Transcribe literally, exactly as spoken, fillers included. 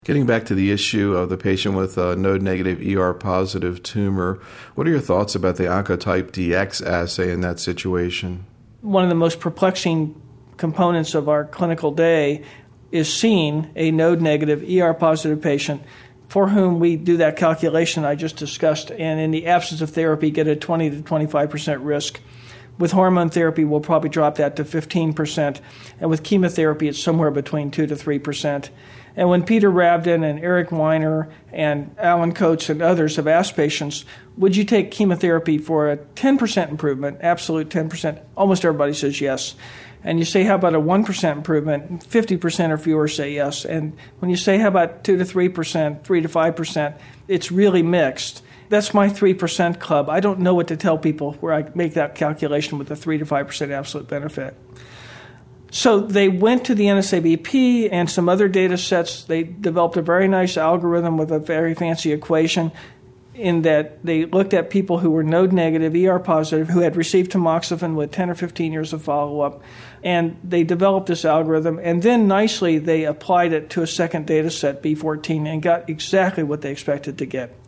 Getting back to the issue of the patient with a node-negative E R-positive tumor, what are your thoughts about the Oncotype D X assay in that situation? One of the most perplexing components of our clinical day is seeing a node-negative E R-positive patient for whom we do that calculation I just discussed, and in the absence of therapy, get a twenty to twenty-five percent risk. With hormone therapy, we'll probably drop that to fifteen percent, and with chemotherapy, it's somewhere between two to three percent. And when Peter Rabden and Eric Weiner and Alan Coates and others have asked patients, would you take chemotherapy for a ten percent improvement, absolute ten percent? Almost everybody says yes. And you say, how about a one percent improvement? fifty percent or fewer say yes. And when you say, how about two to three percent, three to five percent, it's really mixed. That's my three percent club. I don't know what to tell people where I make that calculation with a three to five percent absolute benefit. So they went to the N S A B P and some other data sets. They developed a very nice algorithm with a very fancy equation in that they looked at people who were node-negative, E R-positive, who had received tamoxifen with ten or fifteen years of follow-up. And they developed this algorithm. And then nicely, they applied it to a second data set, B fourteen, and got exactly what they expected to get.